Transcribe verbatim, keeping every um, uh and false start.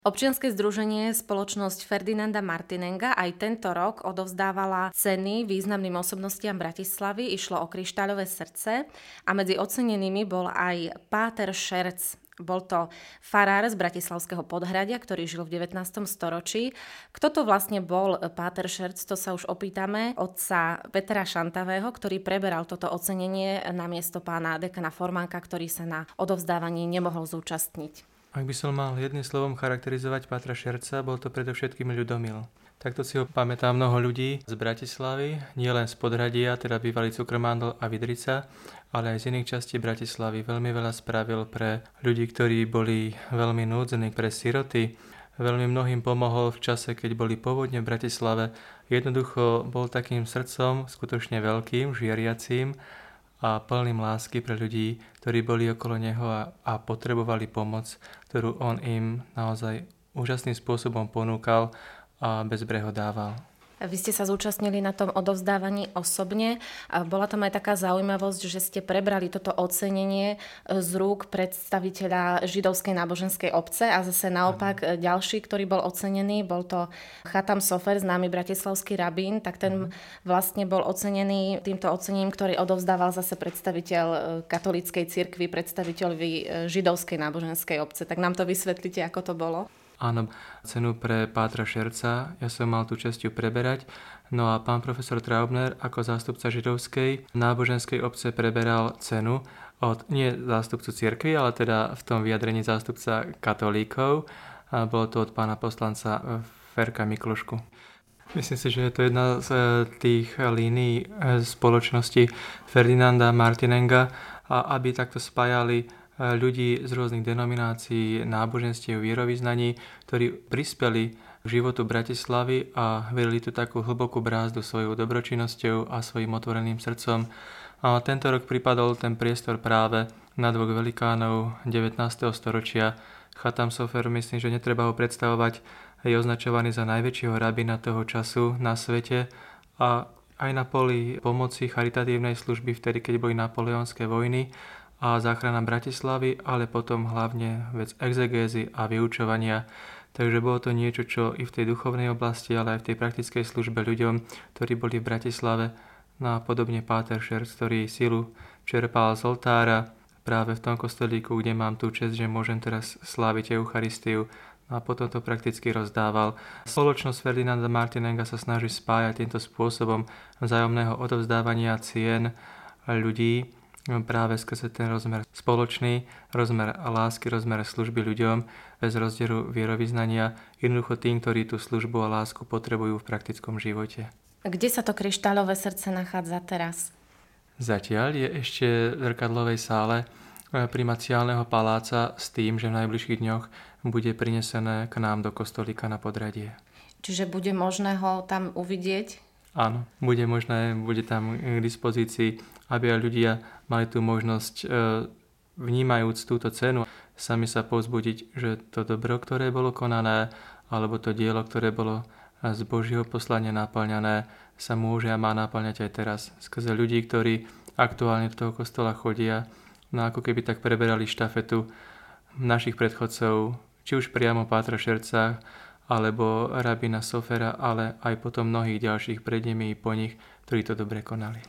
Občianske združenie Spoločnosť Ferdinanda Martinenga aj tento rok odovzdávala ceny významným osobnostiam Bratislavy. Išlo o Kryštáľové srdce a medzi ocenenými bol aj páter Šerc. Bol to farár z bratislavského Podhradia, ktorý žil v devätnástom storočí. Kto to vlastne bol páter Šerc, to sa už opýtame otca Petra Šantavého, ktorý preberal toto ocenenie namiesto pána dekana Formánka, ktorý sa na odovzdávaní nemohol zúčastniť. Ak by som mal jedným slovom charakterizovať pátra Šerca, bol to predovšetkým ľudomil. Takto si ho pamätá mnoho ľudí z Bratislavy, nielen z Podhradia, teda bývalý Cukromándl a Vydrica, ale aj z iných častí Bratislavy. Veľmi veľa spravil pre ľudí, ktorí boli veľmi núdzení, pre siroty. Veľmi mnohým pomohol v čase, keď boli povodne v Bratislave. Jednoducho bol takým srdcom, skutočne veľkým, žiariacím a plným lásky pre ľudí, ktorí boli okolo neho a, a potrebovali pomoc, ktorú on im naozaj úžasným spôsobom ponúkal a bezbreho dával. Vy ste sa zúčastnili na tom odovzdávaní osobne. Bola tam aj taká zaujímavosť, že ste prebrali toto ocenenie z rúk predstaviteľa židovskej náboženskej obce a zase naopak mm. ďalší, ktorý bol ocenený, bol to Chatam Sofer, známy bratislavský rabín, tak ten mm. vlastne bol ocenený týmto ocenením, ktorý odovzdával zase predstaviteľ katolíckej cirkvi, predstaviteľovi židovskej náboženskej obce. Tak nám to vysvetlite, ako to bolo? Áno, cenu pre pátra Šerca, ja som mal tú česť ju preberať, no a pán profesor Traubner ako zástupca židovskej náboženskej obce preberal cenu od nie zástupcu cirkvi, ale teda v tom vyjadrení zástupca katolíkov. A bolo to od pána poslanca Ferka Miklošku. Myslím si, že je to jedna z tých línií spoločnosti Ferdinanda Martinenga, a aby takto spájali ľudí z rôznych denominácií, náboženstiev, vierovyznaní, ktorí prispeli k životu Bratislavy a verili tu takú hlbokú brázdu svojou dobročinnosťou a svojim otvoreným srdcom. A tento rok pripadol ten priestor práve na dvoch velikánov devätnásteho storočia. Chatam Sofer, myslím, že netreba ho predstavovať, je označovaný za najväčšieho rabína toho času na svete a aj na poli pomoci charitatívnej služby vtedy, keď boli napoleonské vojny a záchrana Bratislavy, ale potom hlavne vec exegézy a vyučovania. Takže bolo to niečo, čo i v tej duchovnej oblasti, ale aj v tej praktickej službe ľuďom, ktorí boli v Bratislave, no a podobne páter Šerc, ktorý silu čerpal z oltára práve v tom kostolíku, kde mám tú česť, že môžem teraz sláviť Eucharistiu, no a potom to prakticky rozdával. Spoločnosť Ferdinanda Martinenga sa snaží spájať týmto spôsobom vzájomného odovzdávania cien ľudí, práve skrze ten rozmer spoločný, rozmer lásky, rozmer služby ľuďom, bez rozdielu vierovyznania, jednoducho tým, ktorí tú službu a lásku potrebujú v praktickom živote. Kde sa to Kryštáľové srdce nachádza teraz? Zatiaľ je ešte v zrkadlovej sále primaciálneho paláca s tým, že v najbližších dňoch bude prinesené k nám do kostolíka na Podhradie. Čiže bude možné ho tam uvidieť? Áno, bude možné, bude tam k dispozícii, aby aj ľudia mali tú možnosť, vnímajúc túto cenu, sami sa povzbudiť, že to dobro, ktoré bolo konané, alebo to dielo, ktoré bolo z Božieho poslania naplňané, sa môže a má naplňať aj teraz. Skrze ľudí, ktorí aktuálne do toho kostola chodia, no ako keby tak preberali štafetu našich predchodcov, či už priamo pátra Šerca, alebo rabína Sofera, ale aj potom mnohých ďalších pred nimi i po nich, ktorí to dobre konali.